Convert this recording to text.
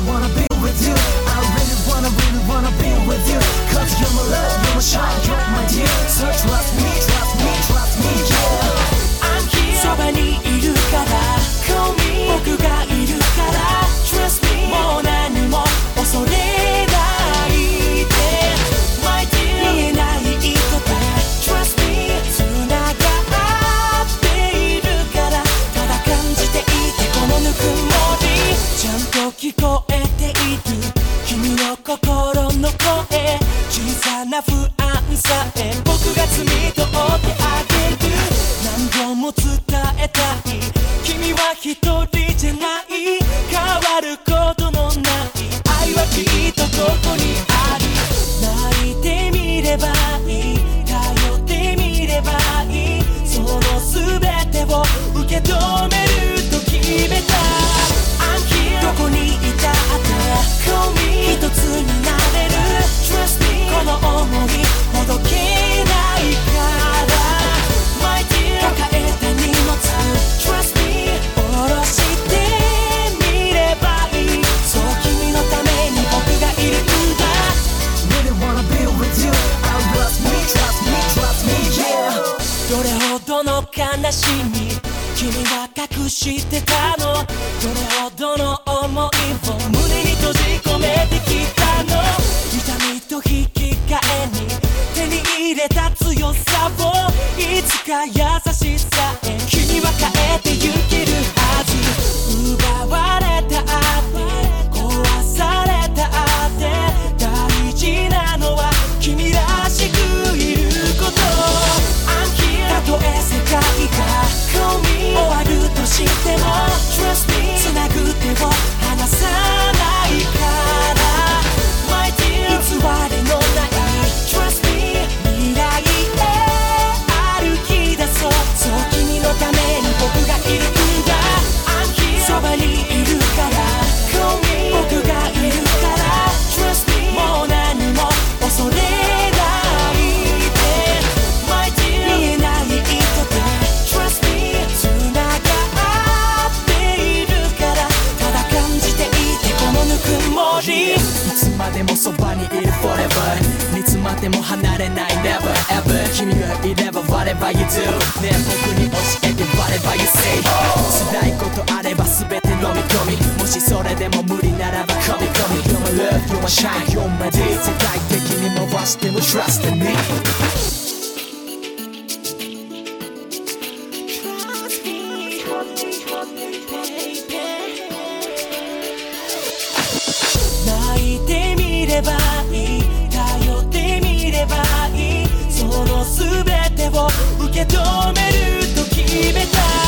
wanna be with you. I really wanna be with you. Cause you're my love, you're my shine, you're my dear. So trust me, yeah. I'm here そばにいるから Call me 僕がいるから Trust me もう何も恐れないで My dear 見えない糸で Trust me 繋がっているからただ感じていてこのぬくもりちゃんと聞こえている君の心の声小さな不安さえ僕が摘み取ってあげる何度も伝えたい君は一人じゃない変わることのない愛はきっとここにある泣いてみればいい頼ってみればいいその全てを受け止めると決めた I'm here どこにいたって Call me 一つになれる Trust me この想いほどけないから My dear 抱えた荷物 Trust me 下ろしてみればいいそう君のために僕がいるんだ Really wanna be with you. I trust me, yeah. どれほどの悲しみ君は隠してたのどれほどの想いを胸に閉じ込めてきたの痛みと引き換えに手に入れた強さをいつか優しさへ君は変えてゆけるはず奪われたって壊されたって大事なのは君らしくいること I'm here たとえ世界が Call me 終わるとしても Trust me つなぐ手を離さないから My 偽 dear りのない Trust me 未来へ歩き出そうそう君のために僕がいるんだ I'm here そばにいるから Call me 僕がいるから Trust me もう何も恐れないで My 見 dear えない糸で Trust me 繋がっているからただ感じていてこのぬくもりいつまでもそばにいる forever いつまでも離れない never ever 君がいれば whatever you do ねえ僕に教えて whatever you say 辛いことあれば全て飲み込みもしそれでも無理ならば込み込み You're my love, you're my shine, you're my day 世界的に回しても trust in me 泣いてみればいい頼ってみればいいその全てを受け止めると決めた